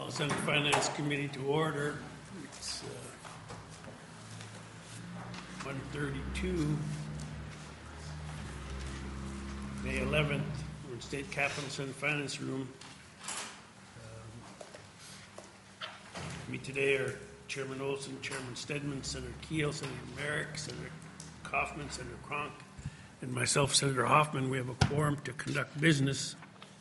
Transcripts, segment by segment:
Call Senate Finance Committee to order. It's 1:32, May 11th. We're in State Capitol Senate Finance Room. Me today are Chairman Olson, Chairman Stedman, Senator Keel, Senator Merrick, Senator Kaufman, Senator Cronk, and myself, Senator Hoffman. We have a quorum to conduct business.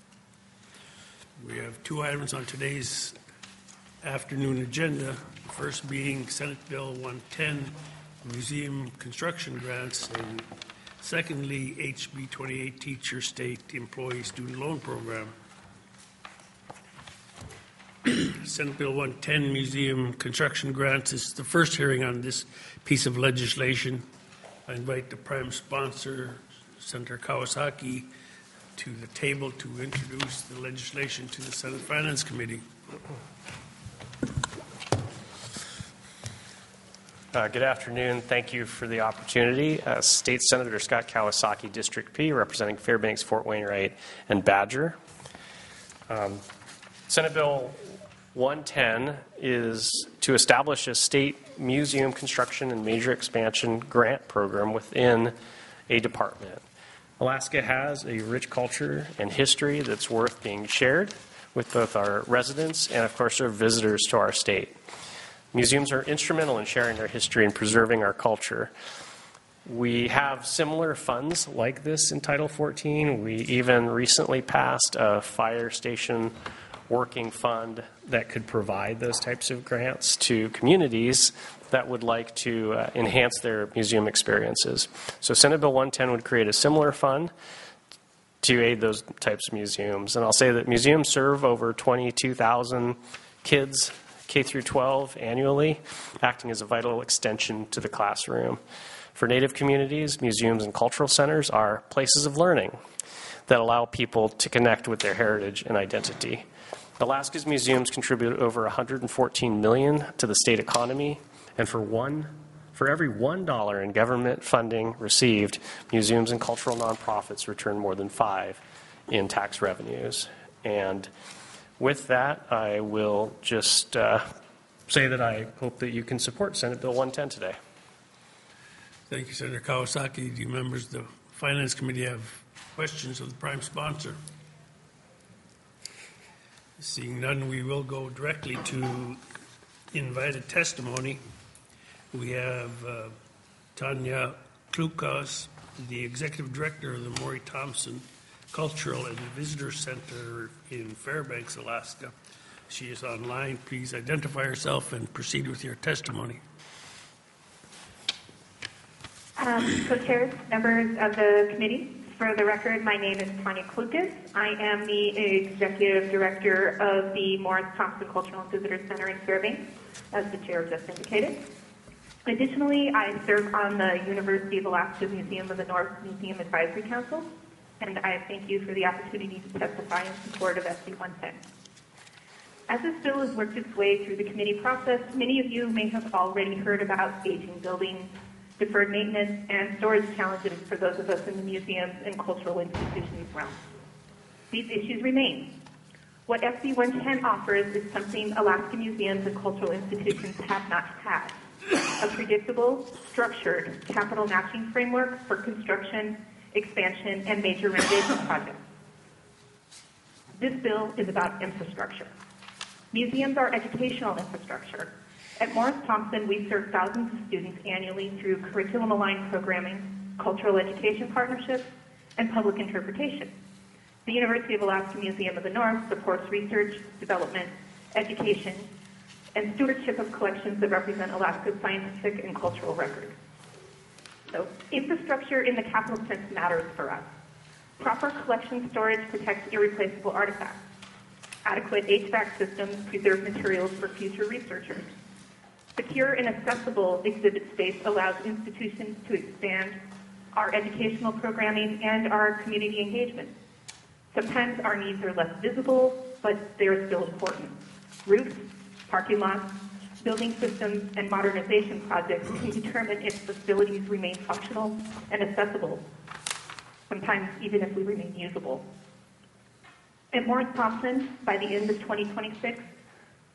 We have two items on today's afternoon agenda. The first being Senate Bill 110, museum construction grants, and secondly, HB 28, Teacher State Employee Student Loan Program. Senate Bill 110, museum construction grants, is the first hearing on this piece of legislation. I invite the prime sponsor, Senator Kawasaki, to the table to introduce the legislation to the Senate Finance Committee. Good afternoon. Thank you for the opportunity. State Senator Scott Kawasaki, District P, representing Fairbanks, Fort Wainwright, and Badger. Senate Bill 110 is to establish a state museum construction and major expansion grant program within a department. Alaska has a rich culture and history that's worth being shared with both our residents and, of course, our visitors to our state. Museums are instrumental in sharing our history and preserving our culture. We have similar funds like this in Title 14. We even recently passed a fire station working fund that could provide those types of grants to communities that would like to enhance their museum experiences. So Senate Bill 110 would create a similar fund to aid those types of museums. And I'll say that museums serve over 22,000 kids, K through 12, annually, acting as a vital extension to the classroom. For Native communities, museums and cultural centers are places of learning that allow people to connect with their heritage and identity. Alaska's museums contribute over $114 million to the state economy, and for every $1 in government funding received, museums and cultural nonprofits return more than $5 in tax revenues. And with that, I will just say that I hope that you can support Senate Bill 110 today. Thank you, Senator Kawasaki. Do members of the Finance Committee have questions of the prime sponsor? Seeing none, we will go directly to invited testimony. We have Tanya Klukas, the Executive Director of the Maury Thompson Cultural and Visitor Center in Fairbanks, Alaska. She is online. Please identify herself and proceed with your testimony. Co-chairs, members of the committee, for the record, my name is Tanya Klukas. I am the Executive Director of the Morris Thompson Cultural and Visitor Center in Fairbanks, as the chair just indicated. Additionally, I serve on the University of Alaska Museum of the North Museum Advisory Council, and I thank you for the opportunity to testify in support of SB 110. As this bill has worked its way through the committee process, many of you may have already heard about aging buildings, deferred maintenance, and storage challenges for those of us in the museums and cultural institutions realm. These issues remain. What SB 110 offers is something Alaska museums and cultural institutions have not had: a predictable, structured capital matching framework for construction, expansion, and major renovation projects. This bill is about infrastructure. Museums are educational infrastructure. At Morris Thompson, we serve thousands of students annually through curriculum-aligned programming, cultural education partnerships, and public interpretation. The University of Alaska Museum of the North supports research, development, education, and stewardship of collections that represent Alaska's scientific and cultural record. So, infrastructure in the capital sense matters for us. Proper collection storage protects irreplaceable artifacts. Adequate HVAC systems preserve materials for future researchers. Secure and accessible exhibit space allows institutions to expand our educational programming and our community engagement. Sometimes our needs are less visible, but they are still important. Roofs, parking lots, building systems, and modernization projects can determine if facilities remain functional and accessible, sometimes even if we remain usable. At Morris Thompson, by the end of 2026,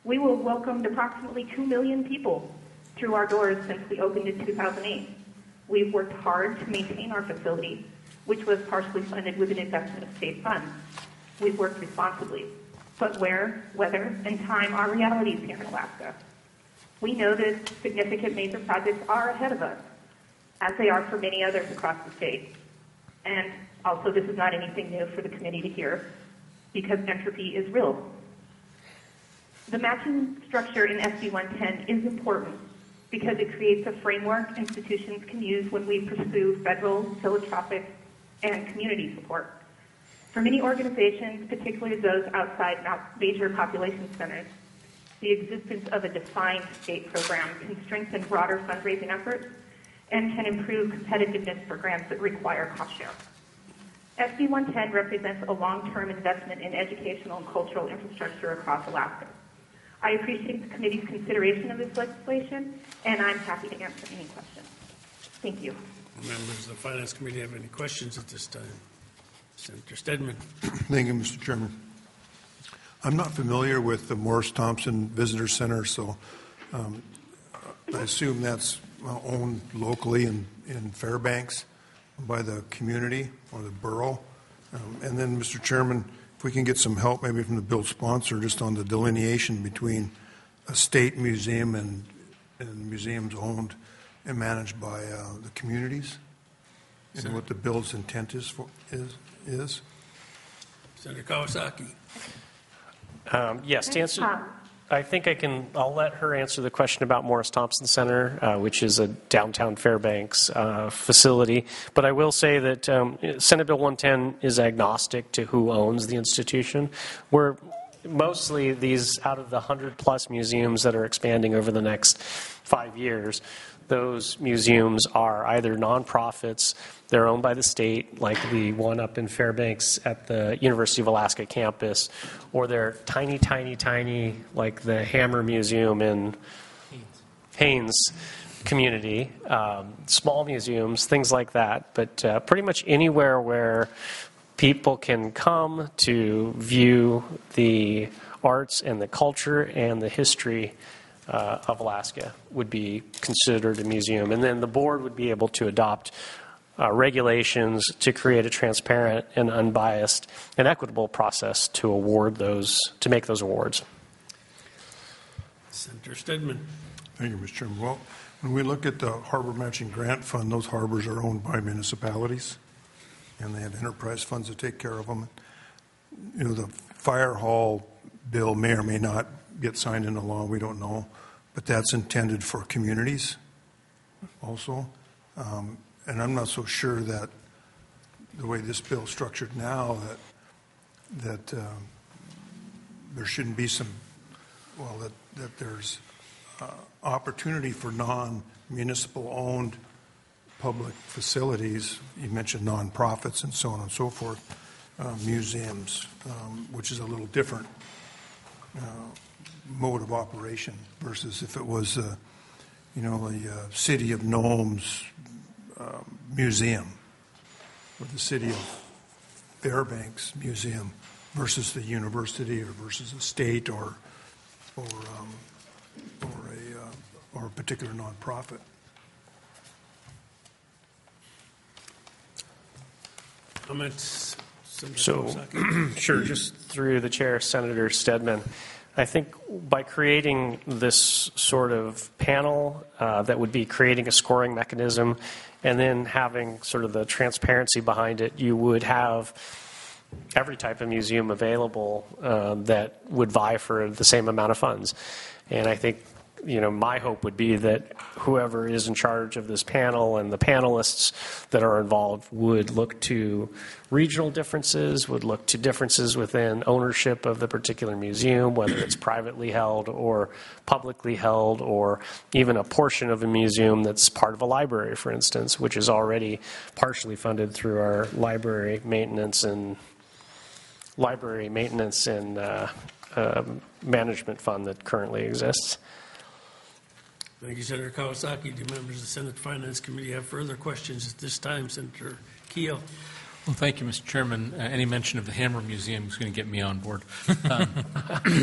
We will have welcomed approximately 2 million people through our doors since we opened in 2008. We've worked hard to maintain our facility, which was partially funded with an investment of state funds. We've worked responsibly, but weather, and time are realities here in Alaska. We know that significant major projects are ahead of us, as they are for many others across the state. And also, this is not anything new for the committee to hear, because entropy is real. The matching structure in SB 110 is important because it creates a framework institutions can use when we pursue federal, philanthropic, and community support. For many organizations, particularly those outside major population centers, the existence of a defined state program can strengthen broader fundraising efforts and can improve competitiveness for grants that require cost share. SB 110 represents a long-term investment in educational and cultural infrastructure across Alaska. I appreciate the committee's consideration of this legislation, and I'm happy to answer any questions. Thank you. Members of the Finance Committee have any questions at this time? Senator Stedman. Thank you, Mr. Chairman. I'm not familiar with the Morris Thompson Visitor Center, so I assume that's owned locally in Fairbanks by the community or the borough. And then, Mr. Chairman, if we can get some help maybe from the bill sponsor just on the delineation between a state museum and museums owned and managed by the communities and what the bill's intent is. Senator Kawasaki. Yes, to answer, I think I'll let her answer the question about Morris Thompson Center, which is a downtown Fairbanks facility. But I will say that Senate Bill 110 is agnostic to who owns the institution. We're mostly these, out of the 100-plus museums that are expanding over the next 5 years, those museums are either nonprofits, they're owned by the state, like the one up in Fairbanks at the University of Alaska campus, or they're tiny, tiny, tiny, like the Hammer Museum in Haines community, small museums, things like that. But pretty much anywhere where people can come to view the arts and the culture and the history of Alaska would be considered a museum. And then the board would be able to adopt regulations to create a transparent and unbiased and equitable process to award those, to make those awards. Senator Stedman. Thank you, Mr. Chairman. Well, when we look at the Harbor Matching Grant Fund, those harbors are owned by municipalities, and they have enterprise funds that take care of them. You know, the fire hall bill may or may not get signed into law, we don't know, but that's intended for communities also. And I'm not so sure that the way this bill is structured now that there shouldn't be some, well, that there's opportunity for non-municipal owned public facilities. You mentioned nonprofits and so on and so forth, museums, which is a little different mode of operation versus if it was, a City of Nome's museum or the City of Fairbanks Museum versus the university or versus a state or a particular nonprofit. Comments? So, sure, just through the chair, Senator Stedman, I think by creating this sort of panel that would be creating a scoring mechanism and then having sort of the transparency behind it, you would have every type of museum available that would vie for the same amount of funds. And I think, my hope would be that whoever is in charge of this panel and the panelists that are involved would look to regional differences, would look to differences within ownership of the particular museum, whether it's privately held or publicly held, or even a portion of a museum that's part of a library, for instance, which is already partially funded through our library maintenance and management fund that currently exists. Thank you, Senator Kawasaki. Do members of the Senate Finance Committee have further questions at this time? Senator Keel. Well, thank you, Mr. Chairman. Any mention of the Hammer Museum is going to get me on board.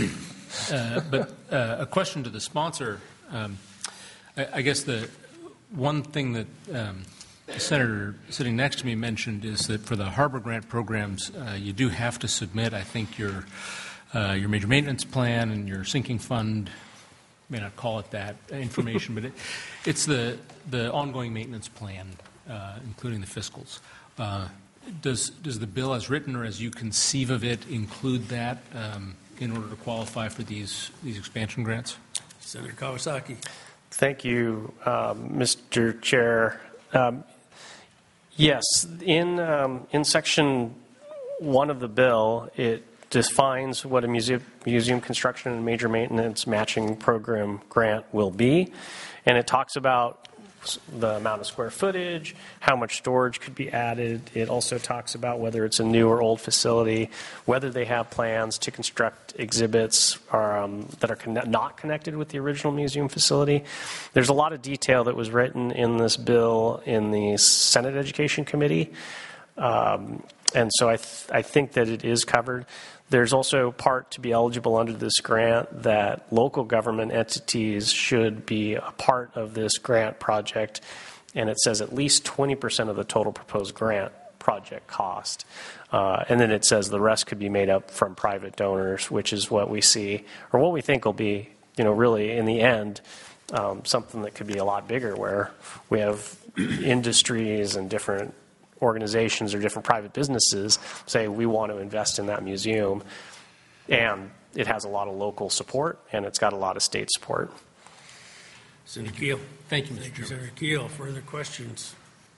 But a question to the sponsor. I guess the one thing that the senator sitting next to me mentioned is that for the harbor grant programs, you do have to submit, I think, your major maintenance plan and your sinking fund. May not call it that information, but it's the ongoing maintenance plan, including the fiscals. Does the bill as written or as you conceive of it include that in order to qualify for these expansion grants? Senator Kawasaki. Thank you, Mr. Chair. Yes, in Section 1 of the bill, it defines what a museum construction and major maintenance matching program grant will be, and it talks about the amount of square footage, how much storage could be added. It also talks about whether it's a new or old facility, whether they have plans to construct exhibits that are not connected with the original museum facility. There's a lot of detail that was written in this bill in the Senate Education Committee, and so I think that it is covered. There's also part to be eligible under this grant that local government entities should be a part of this grant project, and it says at least 20% of the total proposed grant project cost. And then it says the rest could be made up from private donors, which is what we see, or what we think will be, really in the end, something that could be a lot bigger, where we have industries and different organizations or different private businesses say we want to invest in that museum, and it has a lot of local support and it's got a lot of state support. Senator Keel. Thank you, Mr. Thank you, Chairman. Senator Keel. Further questions?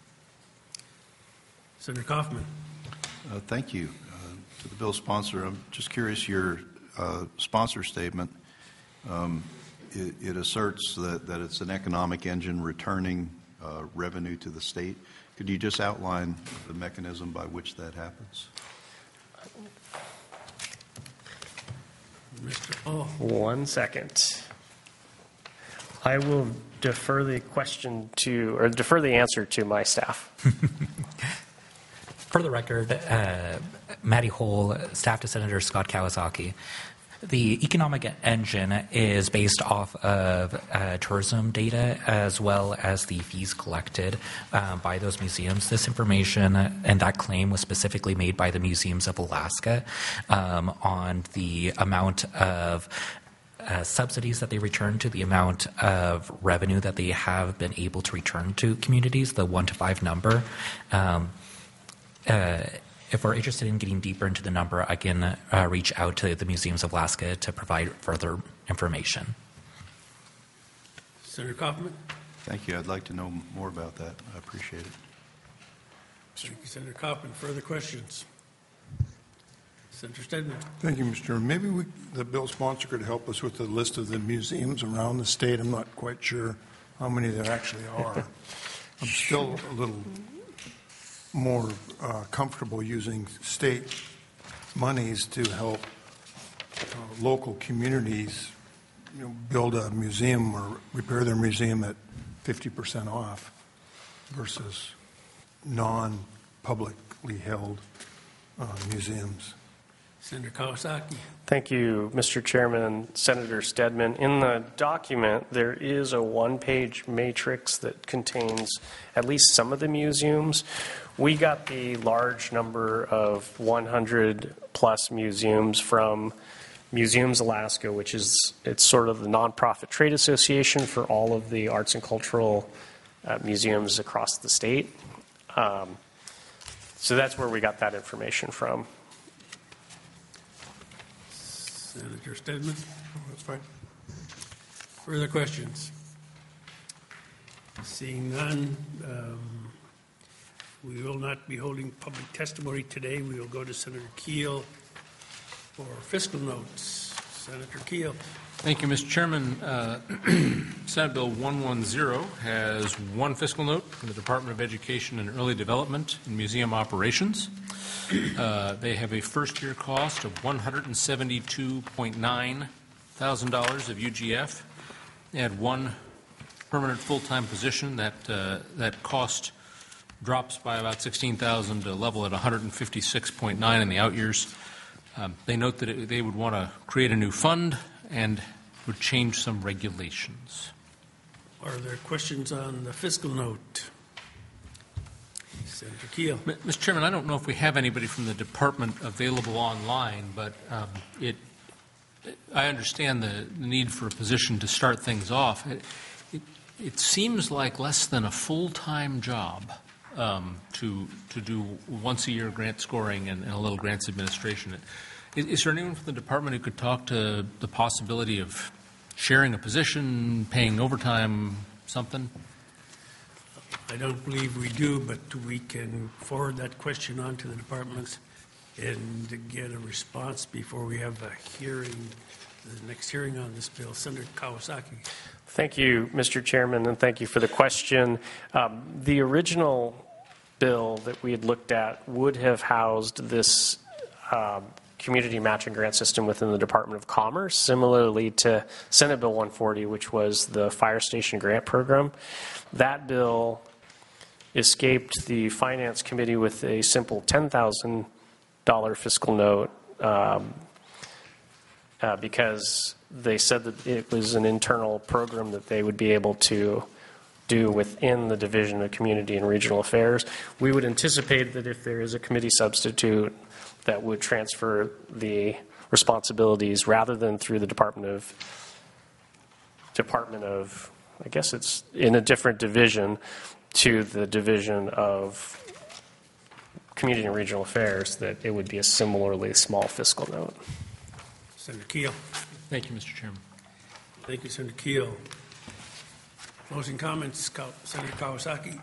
Senator Kaufman. Thank you. To the bill sponsor, I'm just curious, your sponsor statement, it asserts that it's an economic engine returning revenue to the state. Could you just outline the mechanism by which that happens? Mr. Oh, 1 second. I will defer the answer to my staff. For the record, Matty Hole, staff to Senator Scott Kawasaki. The economic engine is based off of tourism data as well as the fees collected by those museums. This information and that claim was specifically made by the Museums of Alaska on the amount of subsidies that they return to, the amount of revenue that they have been able to return to communities, the 1 to 5 number. If we're interested in getting deeper into the number, I can reach out to the Museums of Alaska to provide further information. Senator Kaufman. Thank you. I'd like to know more about that. I appreciate it. Thank you, Senator Kaufman. Further questions? Senator Stedman. Thank you, Mr. Chairman. Maybe the bill sponsor could help us with the list of the museums around the state. I'm not quite sure how many there actually are. I'm still a little more comfortable using state monies to help local communities, build a museum or repair their museum at 50% off versus non-publicly held museums. Senator Kawasaki. Thank you, Mr. Chairman. Senator Stedman. In the document, there is a 1-page matrix that contains at least some of the museums. We got the large number of 100-plus museums from Museums Alaska, which is it's sort of the nonprofit trade association for all of the arts and cultural museums across the state. So that's where we got that information from. Senator Stedman. That's fine. Further questions? Seeing none, we will not be holding public testimony today. We will go to Senator Keel for fiscal notes. Senator Keel. Thank you, Mr. Chairman. Senate Bill 110 has one fiscal note from the Department of Education and Early Development and Museum Operations. They have a first-year cost of $172.9 thousand of UGF. They had one permanent full-time position. That cost drops by about $16,000 to level at $156.9 in the out years. They note that they would want to create a new fund and would change some regulations. Are there questions on the fiscal note? Senator Keel. Mr. Chairman, I don't know if we have anybody from the department available online, but I understand the need for a position to start things off. It seems like less than a full-time job to do once-a-year grant scoring and a little grants administration. Is there anyone from the department who could talk to the possibility of sharing a position, paying overtime, something? I don't believe we do, but we can forward that question on to the departments and get a response before we have a hearing, the next hearing on this bill. Senator Kawasaki. Thank you, Mr. Chairman, and thank you for the question. The original bill that we had looked at would have housed this community matching grant system within the Department of Commerce, similarly to Senate Bill 140, which was the fire station grant program. That bill escaped the Finance Committee with a simple $10,000 fiscal note because they said that it was an internal program that they would be able to do within the Division of Community and Regional Affairs. We would anticipate that if there is a committee substitute that would transfer the responsibilities rather than through the Department of, I guess it's in a different division, to the Division of Community and Regional Affairs, that it would be a similarly small fiscal note. Senator Keel. Thank you, Mr. Chairman. Thank you, Senator Keel. Closing comments, Senator Kawasaki.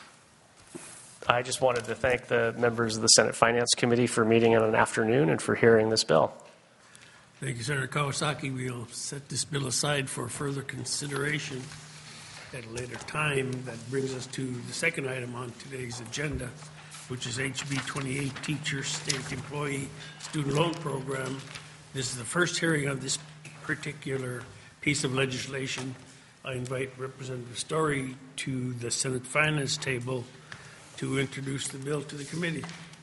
I just wanted to thank the members of the Senate Finance Committee for meeting on an afternoon and for hearing this bill. Thank you, Senator Kawasaki. We'll set this bill aside for further consideration at a later time. That brings us to the second item on today's agenda, which is HB 28, Teacher State Employee Student Loan Program. This is the first hearing on this particular piece of legislation. I invite Representative Story to the Senate Finance table to introduce the bill to the committee.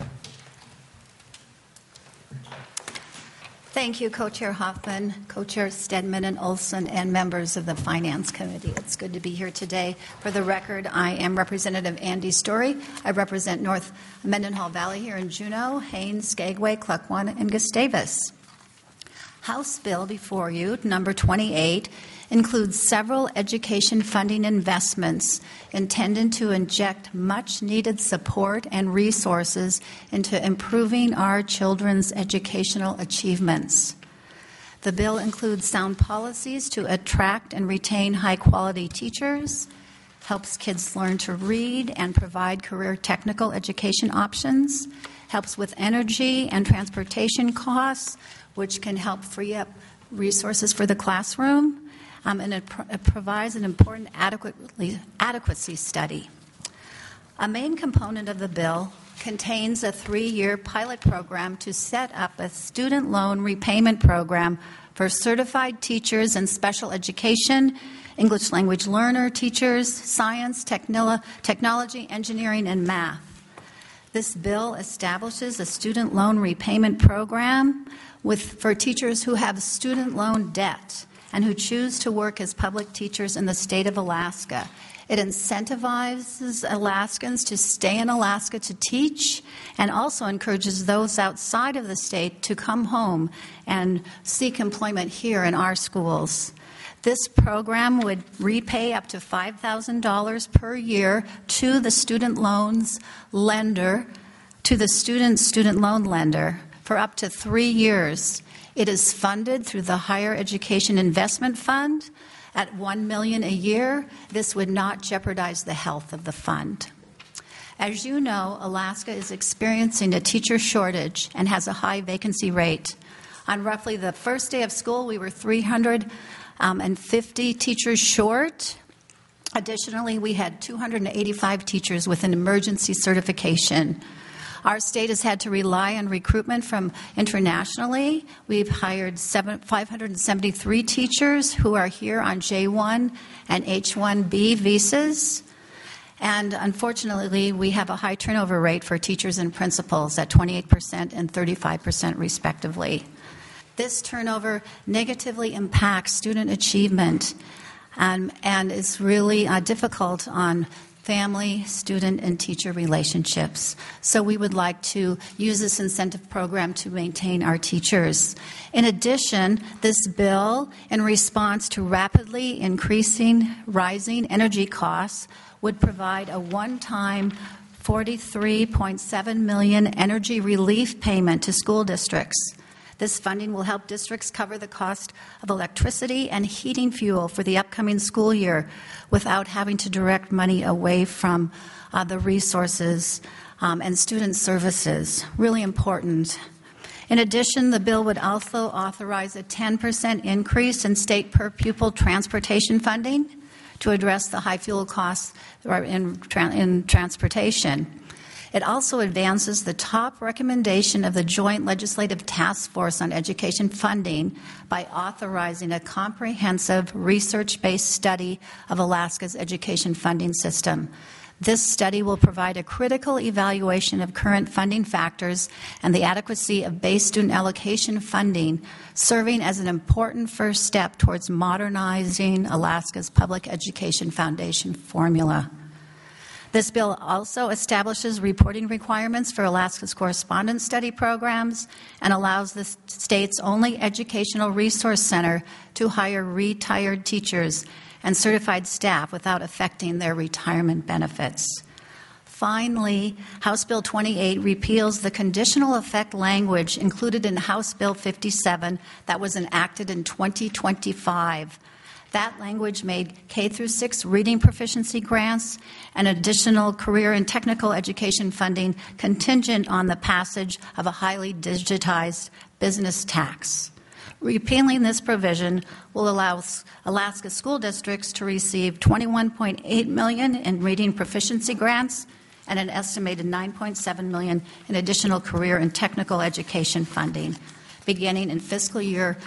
Thank you, Co-Chair Hoffman, Co-Chair Stedman and Olson, and members of the Finance Committee. It's good to be here today. For the record, I am Representative Andy Story. I represent North Mendenhall Valley here in Juneau, Haines, Skagway, Cluckwan, and Gustavus. House bill before you, number 28, includes several education funding investments intended to inject much-needed support and resources into improving our children's educational achievements. The bill includes sound policies to attract and retain high-quality teachers, helps kids learn to read and provide career technical education options, helps with energy and transportation costs, which can help free up resources for the classroom, and it provides an important adequacy study. A main component of the bill contains a 3-year pilot program to set up a student loan repayment program for certified teachers in special education, English language learner teachers, science, technology, engineering, and math. This bill establishes a student loan repayment program for teachers who have student loan debt and who choose to work as public teachers in the state of Alaska. It incentivizes Alaskans to stay in Alaska to teach and also encourages those outside of the state to come home and seek employment here in our schools. This program would repay up to $5,000 per year to the student loans lender, to the student loan lender for up to 3 years. It is funded through the Higher Education Investment Fund at $1 million a year. This would not jeopardize the health of the fund. As you know, Alaska is experiencing a teacher shortage and has a high vacancy rate. On roughly the first day of school, we were 350 teachers short. Additionally, we had 285 teachers with an emergency certification. Our state has had to rely on recruitment from internationally. We've hired 573 teachers who are here on J1 and H1B visas. And unfortunately, we have a high turnover rate for teachers and principals at 28% and 35% respectively. This turnover negatively impacts student achievement and is really difficult on family, student, and teacher relationships. So we would like to use this incentive program to maintain our teachers. In addition, this bill, in response to rapidly rising energy costs, would provide a one-time $43.7 million energy relief payment to school districts. This funding will help districts cover the cost of electricity and heating fuel for the upcoming school year without having to direct money away from the resources and student services. Really important. In addition, the bill would also authorize a 10% increase in state per pupil transportation funding to address the high fuel costs in transportation. It also advances the top recommendation of the Joint Legislative Task Force on Education Funding by authorizing a comprehensive research-based study of Alaska's education funding system. This study will provide a critical evaluation of current funding factors and the adequacy of base student allocation funding, serving as an important first step towards modernizing Alaska's public education foundation formula. This bill also establishes reporting requirements for Alaska's correspondence study programs and allows the state's only educational resource center to hire retired teachers and certified staff without affecting their retirement benefits. Finally, House Bill 28 repeals the conditional effect language included in House Bill 57 that was enacted in 2025. That language made K-6 reading proficiency grants and additional career and technical education funding contingent on the passage of a highly digitized business tax. Repealing this provision will allow Alaska school districts to receive $21.8 million in reading proficiency grants and an estimated $9.7 million in additional career and technical education funding, beginning in fiscal year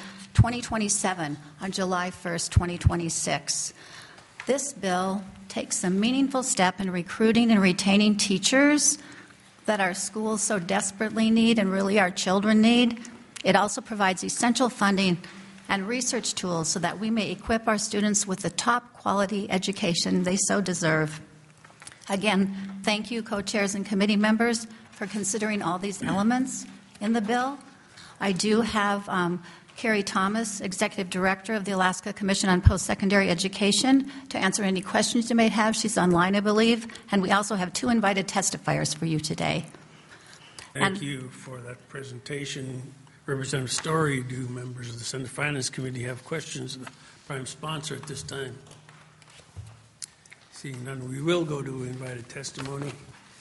2027 on July 1st, 2026. This bill takes a meaningful step in recruiting and retaining teachers that our schools so desperately need and really our children need. It also provides essential funding and research tools so that we may equip our students with the top quality education they so deserve. Again, thank you, co-chairs and committee members, for considering all these elements in the bill. I do have Carrie Thomas, Executive Director of the Alaska Commission on Post-Secondary Education, to answer any questions you may have. She's online, I believe. And we also have 2 invited testifiers for you today. Thank you for that presentation. Representative Story, do members of the Senate Finance Committee have questions of the prime sponsor at this time? Seeing none, we will go to invited testimony.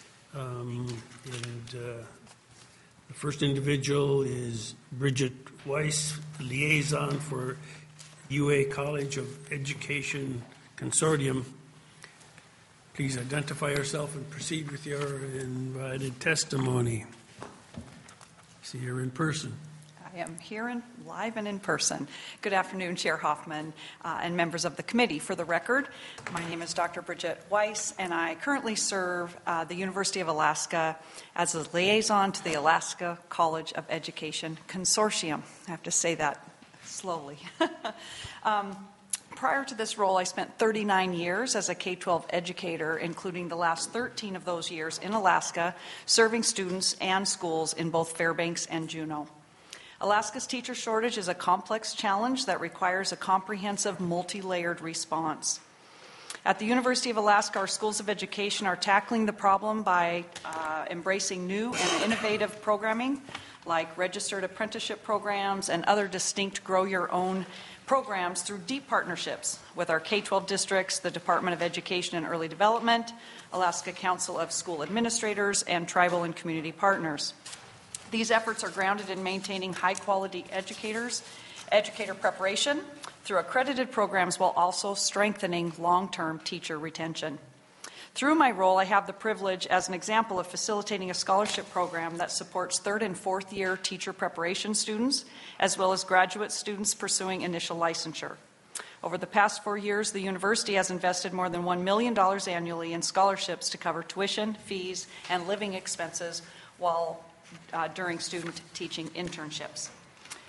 The first individual is Bridget Weiss, liaison for UA College of Education Consortium. Please identify yourself and proceed with your invited testimony. See you're in person. I am here live and in person. Good afternoon, Chair Hoffman and members of the committee. For the record, my name is Dr. Bridget Weiss, and I currently serve the University of Alaska as a liaison to the Alaska College of Education Consortium. I have to say that slowly. Prior to this role, I spent 39 years as a K-12 educator, including the last 13 of those years in Alaska, serving students and schools in both Fairbanks and Juneau. Alaska's teacher shortage is a complex challenge that requires a comprehensive, multi-layered response. At the University of Alaska, our schools of education are tackling the problem by embracing new and innovative programming like registered apprenticeship programs and other distinct grow-your-own programs through deep partnerships with our K-12 districts, the Department of Education and Early Development, Alaska Council of School Administrators, and tribal and community partners. These efforts are grounded in maintaining high-quality educator preparation through accredited programs while also strengthening long-term teacher retention. Through my role, I have the privilege as an example of facilitating a scholarship program that supports 3rd and 4th year teacher preparation students, as well as graduate students pursuing initial licensure. Over the past 4 years, the university has invested more than $1 million annually in scholarships to cover tuition, fees, and living expenses while during student teaching internships.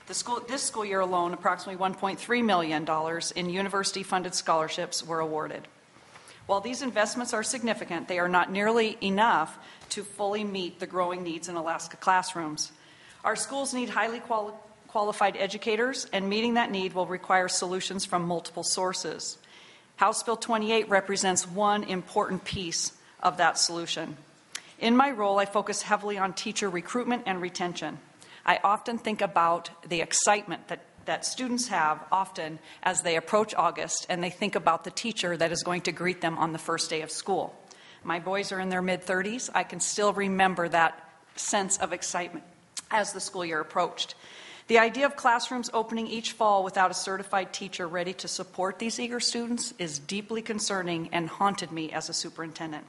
This school year alone, approximately $1.3 million in university-funded scholarships were awarded. While these investments are significant, they are not nearly enough to fully meet the growing needs in Alaska classrooms. Our schools need highly qualified educators, and meeting that need will require solutions from multiple sources. House Bill 28 represents one important piece of that solution. In my role, I focus heavily on teacher recruitment and retention. I often think about the excitement that students have often as they approach August and they think about the teacher that is going to greet them on the first day of school. My boys are in their mid-30s. I can still remember that sense of excitement as the school year approached. The idea of classrooms opening each fall without a certified teacher ready to support these eager students is deeply concerning and haunted me as a superintendent.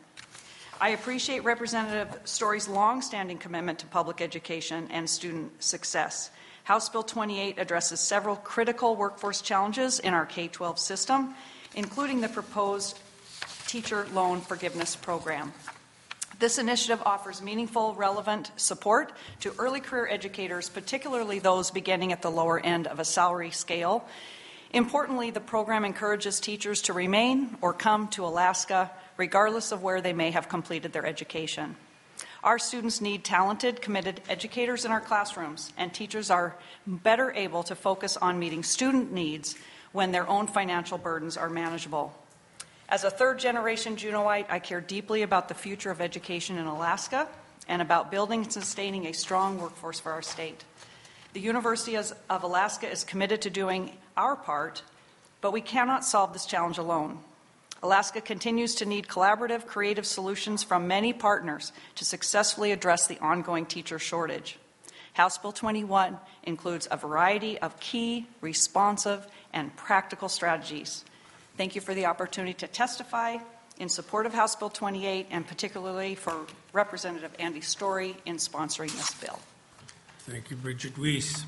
I appreciate Representative Story's long-standing commitment to public education and student success. House Bill 28 addresses several critical workforce challenges in our K-12 system, including the proposed teacher loan forgiveness program. This initiative offers meaningful, relevant support to early career educators, particularly those beginning at the lower end of a salary scale. Importantly, the program encourages teachers to remain or come to Alaska regardless of where they may have completed their education. Our students need talented, committed educators in our classrooms, and teachers are better able to focus on meeting student needs when their own financial burdens are manageable. As a third-generation Juneauite, I care deeply about the future of education in Alaska and about building and sustaining a strong workforce for our state. The University of Alaska is committed to doing our part, but we cannot solve this challenge alone. Alaska continues to need collaborative, creative solutions from many partners to successfully address the ongoing teacher shortage. House Bill 21 includes a variety of key, responsive, and practical strategies. Thank you for the opportunity to testify in support of House Bill 28, and particularly for Representative Andy Story in sponsoring this bill. Thank you, Bridget Weiss.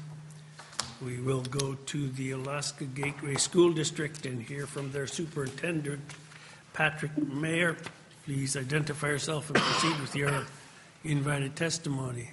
We will go to the Alaska Gateway School District and hear from their superintendent, Patrick Mayer. Please identify yourself and proceed with your invited testimony.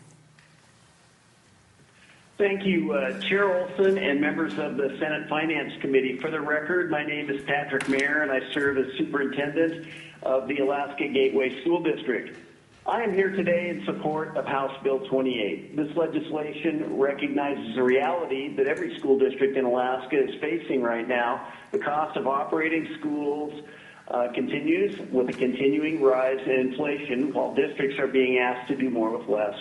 Thank you, Chair Olson and members of the Senate Finance Committee. For the record, my name is Patrick Mayer, and I serve as superintendent of the Alaska Gateway School District. I am here today in support of House Bill 28. This legislation recognizes the reality that every school district in Alaska is facing right now. The cost of operating schools continues with a continuing rise in inflation, while districts are being asked to do more with less.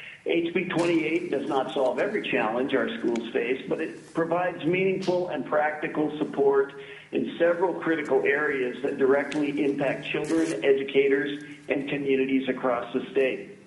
HB 28 does not solve every challenge our schools face, but it provides meaningful and practical support in several critical areas that directly impact children, educators, and communities across the state.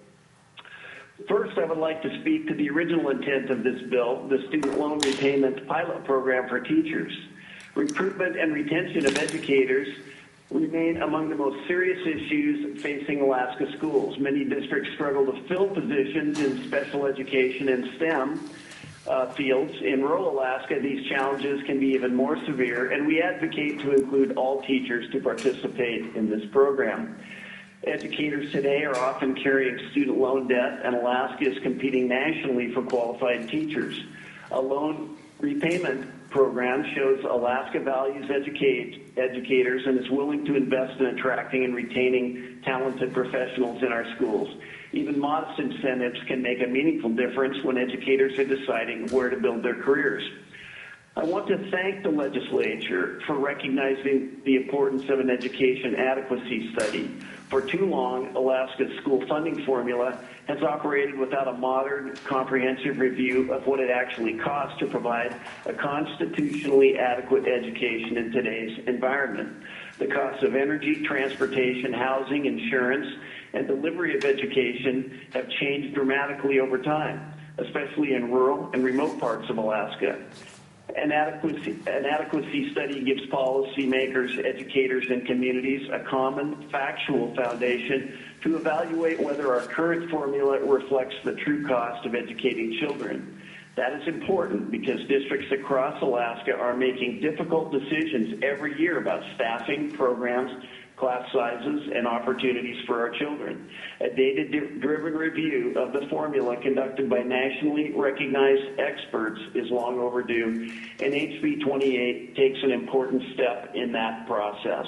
First, I would like to speak to the original intent of this bill, the Student Loan Repayment Pilot Program for teachers. Recruitment and retention of educators remain among the most serious issues facing Alaska schools. Many districts struggle to fill positions in special education and STEM fields. In rural Alaska, these challenges can be even more severe, and we advocate to include all teachers to participate in this program. Educators today are often carrying student loan debt, and Alaska is competing nationally for qualified teachers. A loan repayment program shows Alaska values educators and is willing to invest in attracting and retaining talented professionals in our schools. Even modest incentives can make a meaningful difference when educators are deciding where to build their careers. I want to thank the legislature for recognizing the importance of an education adequacy study. For too long, Alaska's school funding formula has operated without a modern, comprehensive review of what it actually costs to provide a constitutionally adequate education in today's environment. The costs of energy, transportation, housing, insurance, and delivery of education have changed dramatically over time, especially in rural and remote parts of Alaska. An adequacy study gives policymakers, educators, and communities a common factual foundation to evaluate whether our current formula reflects the true cost of educating children. That is important because districts across Alaska are making difficult decisions every year about staffing, programs, class sizes, and opportunities for our children. A data-driven review of the formula conducted by nationally recognized experts is long overdue, and HB 28 takes an important step in that process.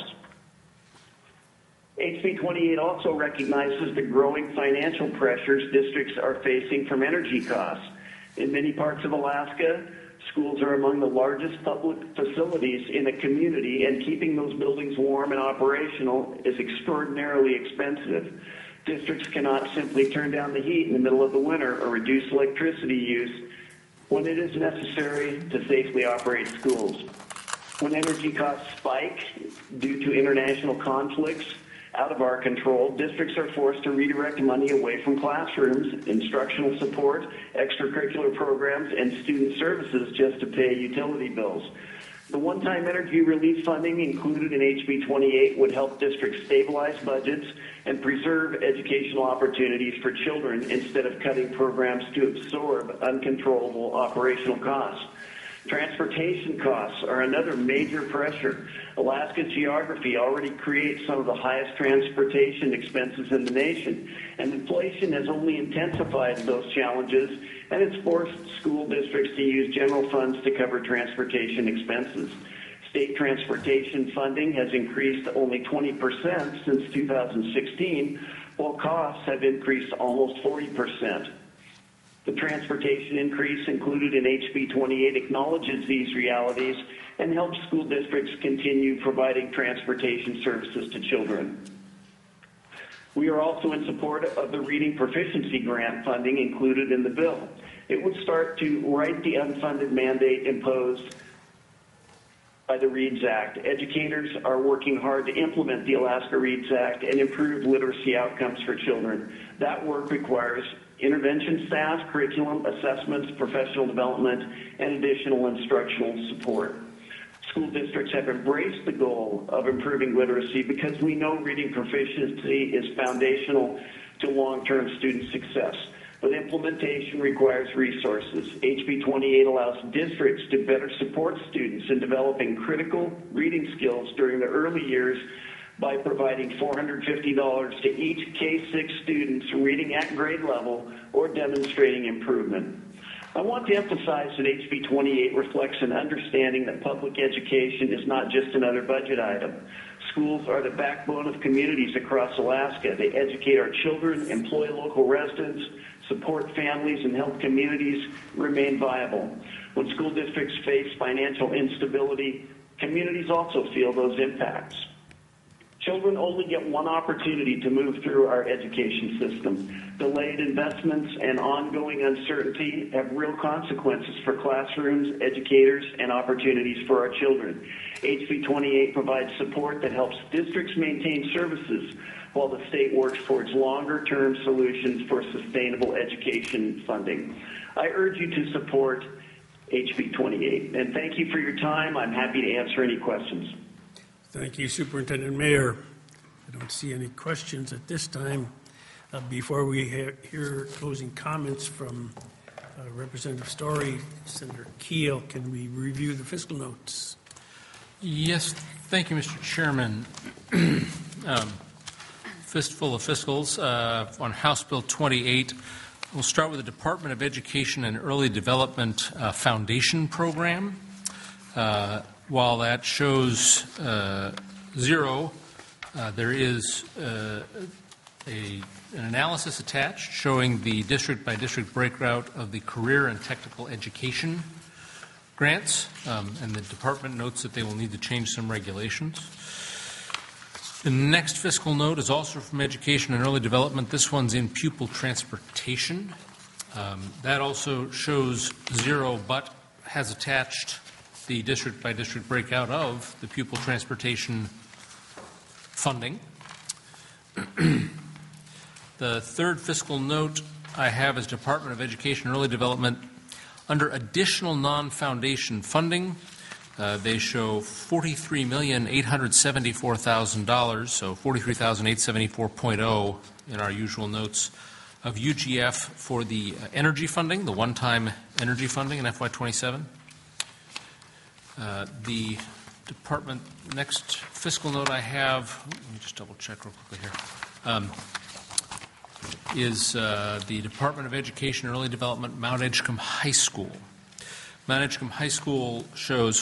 HB 28 also recognizes the growing financial pressures districts are facing from energy costs. In many parts of Alaska, schools are among the largest public facilities in a community, and keeping those buildings warm and operational is extraordinarily expensive. Districts cannot simply turn down the heat in the middle of the winter or reduce electricity use when it is necessary to safely operate schools. When energy costs spike due to international conflicts out of our control, districts are forced to redirect money away from classrooms, instructional support, extracurricular programs, and student services just to pay utility bills. The one-time energy relief funding included in HB 28 would help districts stabilize budgets and preserve educational opportunities for children instead of cutting programs to absorb uncontrollable operational costs. Transportation costs are another major pressure. Alaska's geography already creates some of the highest transportation expenses in the nation, and inflation has only intensified those challenges, and it's forced school districts to use general funds to cover transportation expenses. State transportation funding has increased only 20% since 2016, while costs have increased almost 40%. The transportation increase included in HB 28 acknowledges these realities and helps school districts continue providing transportation services to children. We are also in support of the Reading Proficiency Grant funding included in the bill. It would start to right the unfunded mandate imposed by the READS Act. Educators are working hard to implement the Alaska READS Act and improve literacy outcomes for children. That work requires intervention staff, curriculum, assessments, professional development, and additional instructional support. School districts have embraced the goal of improving literacy because we know reading proficiency is foundational to long-term student success. But implementation requires resources. HB 28 allows districts to better support students in developing critical reading skills during the early years by providing $450 to each K-6 students reading at grade level or demonstrating improvement. I want to emphasize that HB 28 reflects an understanding that public education is not just another budget item. Schools are the backbone of communities across Alaska. They educate our children, employ local residents, support families, and help communities remain viable. When school districts face financial instability, communities also feel those impacts. Children only get one opportunity to move through our education system. Delayed investments and ongoing uncertainty have real consequences for classrooms, educators, and opportunities for our children. HB 28 provides support that helps districts maintain services while the state works towards longer-term solutions for sustainable education funding. I urge you to support HB 28. And thank you for your time. I'm happy to answer any questions. Thank you, Superintendent Mayer. I don't see any questions at this time. Before we hear closing comments from Representative Story, Senator Keel, can we review the fiscal notes? Yes, thank you, Mr. Chairman. Fistful of fiscals on House Bill 28. We'll start with the Department of Education and Early Development Foundation Program. While that shows zero, there is an analysis attached showing the district-by-district breakout of the career and technical education grants, and the department notes that they will need to change some regulations. The next fiscal note is also from Education and Early Development. This one's in pupil transportation. That also shows zero, but has attached the district-by-district breakout of the pupil transportation funding. The third fiscal note I have is Department of Education and Early Development. Under additional non-foundation funding, they show $43,874,000, so $43,874.0 in our usual notes of UGF for the energy funding, the one-time energy funding in FY27. The department, next fiscal note I have, let me just double check real quickly here, is the Department of Education and Early Development, Mount Edgecombe High School. Mount Edgecombe High School shows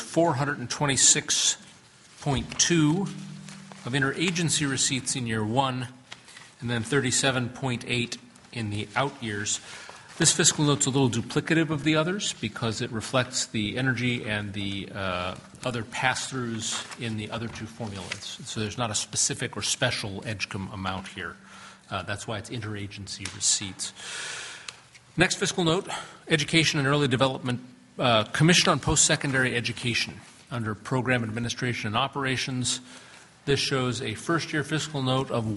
426.2 of interagency receipts in year one, and then 37.8 in the out years. This fiscal note's a little duplicative of the others because it reflects the energy and the other pass-throughs in the other two formulas. So there's not a specific or special Edgecombe amount here. That's why it's interagency receipts. Next fiscal note, Education and Early Development, Commission on Post-Secondary Education under Program Administration and Operations. This shows a first-year fiscal note of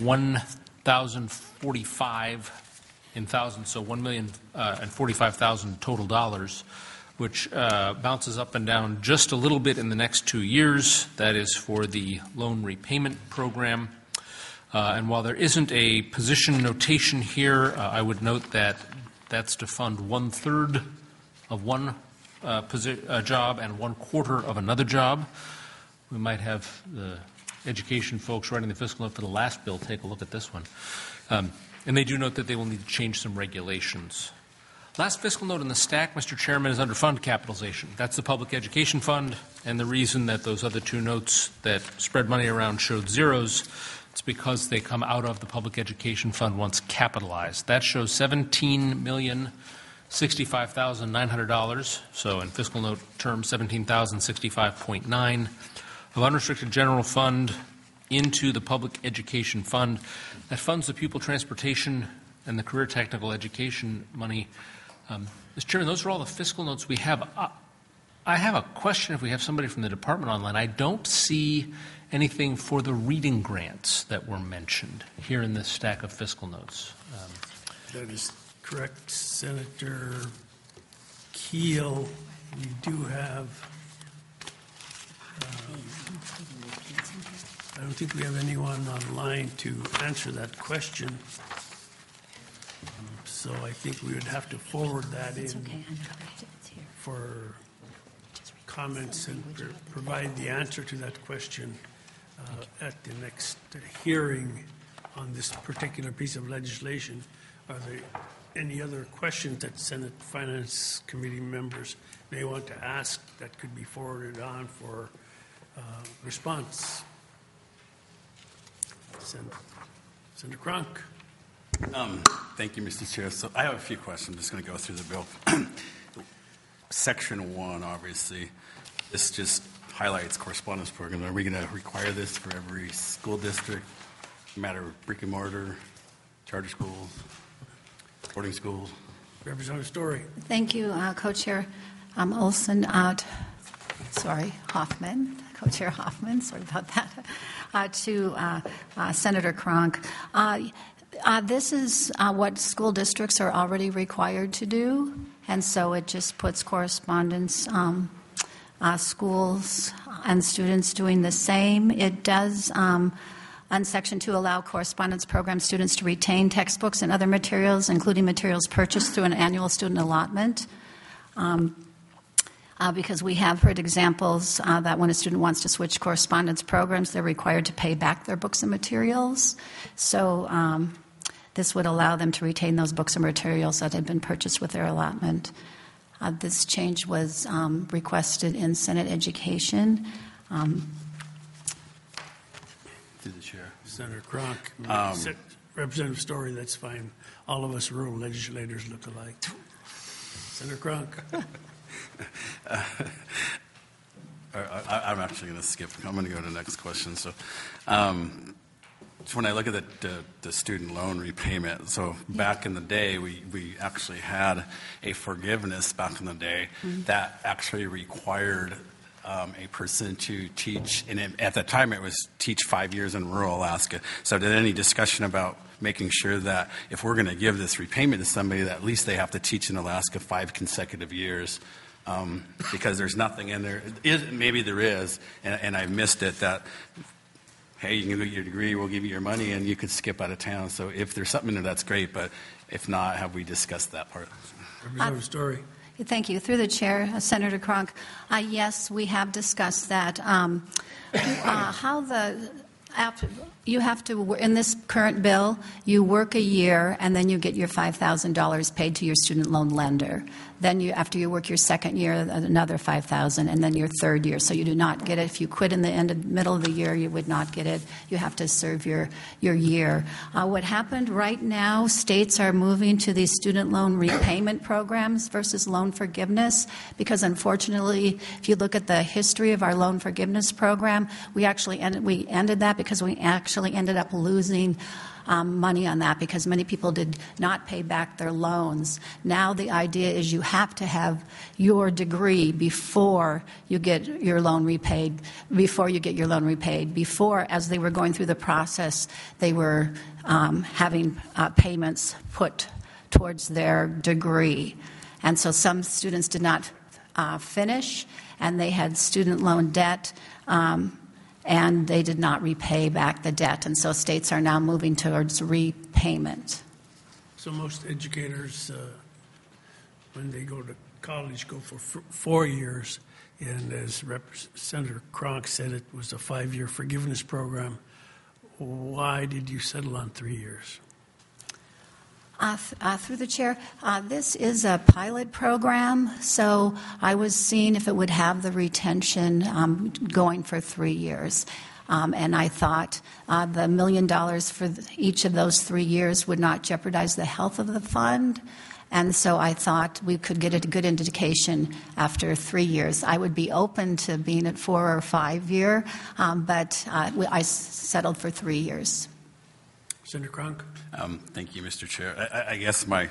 $1,045 in thousands, so $1,045,000 total dollars, which bounces up and down just a little bit in the next 2 years. That is for the loan repayment program. And while there isn't a position notation here, I would note that that's to fund 1/3 of one job and 1/4 of another job. We might have the education folks writing the fiscal note for the last bill take a look at this one. And they do note that they will need to change some regulations. Last fiscal note in the stack, Mr. Chairman, is under fund capitalization. That's the public education fund, and the reason that those other two notes that spread money around showed zeros, it's because they come out of the public education fund once capitalized. That shows $17,065,900, so in fiscal note terms, $17,065.9 of unrestricted general fund into the public education fund. That funds the pupil transportation and the career technical education money. Mr. Chairman, those are all the fiscal notes we have. I have a question if we have somebody from the department online. I don't see anything for the reading grants that were mentioned here in this stack of fiscal notes. That is correct, Senator Keel. We do have, I don't think we have anyone online to answer that question. So I think we would have to forward that in for comments and provide the answer to that question at the next hearing on this particular piece of legislation. Are there any other questions that Senate Finance Committee members may want to ask that could be forwarded on for response? Senator Cronk. Thank you, Mr. Chair. So I have a few questions. I'm just going to go through the bill. Section 1, obviously, this just highlights correspondence program. Are we going to require this for every school district, no matter brick and mortar, charter schools, boarding schools? Representative Story. Thank you, Co-Chair Olson. Hoffman. Co-Chair Hoffman, sorry about that. To Senator Cronk. This is what school districts are already required to do, and so it just puts correspondence schools and students doing the same. It does, on Section 2, allow correspondence program students to retain textbooks and other materials, including materials purchased through an annual student allotment. Because we have heard examples that when a student wants to switch correspondence programs, they're required to pay back their books and materials. So this would allow them to retain those books and materials that had been purchased with their allotment. This change was requested in Senate Education. Through the chair. Senator Cronk. Representative Story, that's fine. All of us rural legislators look alike. Senator Cronk. I'm actually going to skip. I'm going to go to the next question. So when I look at the student loan repayment, so back in the day, we actually had a forgiveness back in the day that actually required a person to teach, and at that time it was teach 5 years in rural Alaska. So did any discussion about making sure that if we're going to give this repayment to somebody, that at least they have to teach in Alaska 5 consecutive years? Because there's nothing in there. Maybe there is, and I missed it, that, hey, you can get your degree, we'll give you your money, and you could skip out of town. So if there's something in there, that's great, but if not, have we discussed that part? Representative Story. Thank you. Through the chair, Senator Cronk. Yes, we have discussed that. You have to, in this current bill, you work a year and then you get your $5,000 paid to your student loan lender. Then after you work your second year, another $5,000, and then your third year. So you do not get it. If you quit in the middle of the year, you would not get it. You have to serve your year. What happened right now, states are moving to these student loan repayment programs versus loan forgiveness, because unfortunately, if you look at the history of our loan forgiveness program, we ended that because we actually ended up losing money on that because many people did not pay back their loans. Now the idea is you have to have your degree before you get your loan repaid. Before, as they were going through the process, they were having payments put towards their degree. And so some students did not finish, and they had student loan debt, and they did not repay back the debt. And so states are now moving towards repayment. So most educators, when they go to college, go for 4 years. And as Senator Cronk said, it was a 5-year forgiveness program. Why did you settle on 3 years? Through the chair, this is a pilot program, so I was seeing if it would have the retention going for 3 years. And I thought the $1 million for each of those 3 years would not jeopardize the health of the fund. And so I thought we could get a good indication after 3 years. I would be open to being at 4 or 5 year, but I settled for 3 years. Senator Cronk? Thank you, Mr. Chair. I guess my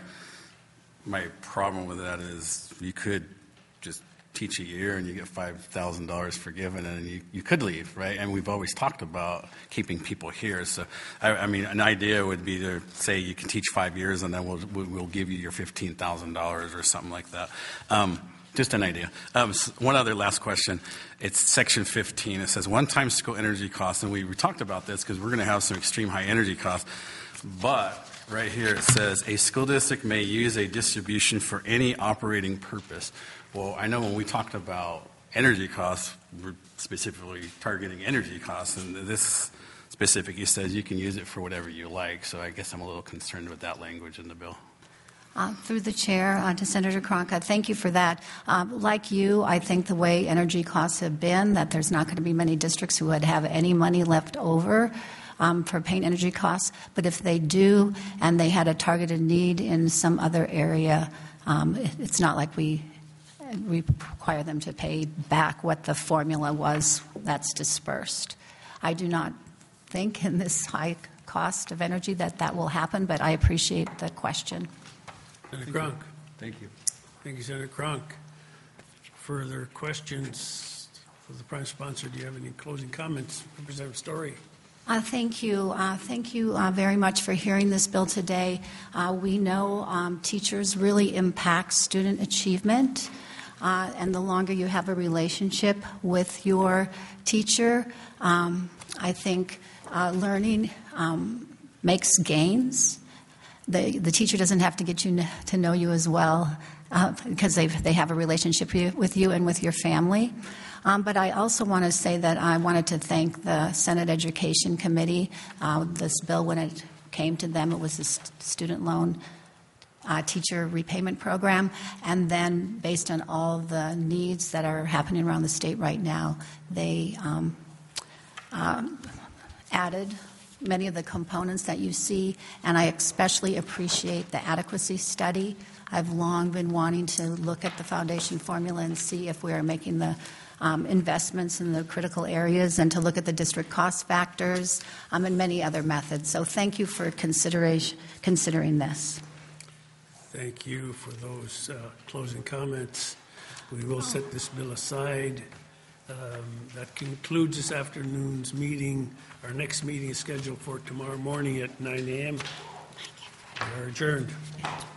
problem with that is you could just teach a year and you get $5,000 forgiven and you could leave, right? And we've always talked about keeping people here. So, I mean, an idea would be to say you can teach 5 years and then we'll give you your $15,000 or something like that. Just an idea. One other last question. It's section 15. It says one-time school energy costs, and we talked about this because we're going to have some extreme high energy costs. But right here it says a school district may use a distribution for any operating purpose. Well, I know when we talked about energy costs, we're specifically targeting energy costs, and this specifically says you can use it for whatever you like. So I guess I'm a little concerned with that language in the bill. Through the chair to Senator Cronk, thank you for that. Like you, I think the way energy costs have been, that there's not going to be many districts who would have any money left over for paying energy costs. But if they do and they had a targeted need in some other area, it's not like we require them to pay back what the formula was that's dispersed. I do not think in this high cost of energy that will happen, but I appreciate the question. Senator Cronk. Thank you. Thank you, Senator Cronk. Further questions for the prime sponsor? Do you have any closing comments? Representative Story. Thank you. Thank you very much for hearing this bill today. We know teachers really impact student achievement, and the longer you have a relationship with your teacher, I think learning makes gains. The teacher doesn't have to get you to know you as well because they have a relationship with you and with your family. But I also want to say that I wanted to thank the Senate Education Committee. This bill, when it came to them, it was a student loan teacher repayment program. And then based on all the needs that are happening around the state right now, they added many of the components that you see, and I especially appreciate the adequacy study. I've long been wanting to look at the foundation formula and see if we are making the investments in the critical areas, and to look at the district cost factors and many other methods. So thank you for considering this. Thank you for those closing comments. We will set this bill aside. That concludes this afternoon's meeting. Our next meeting is scheduled for tomorrow morning at 9 a.m. We are adjourned.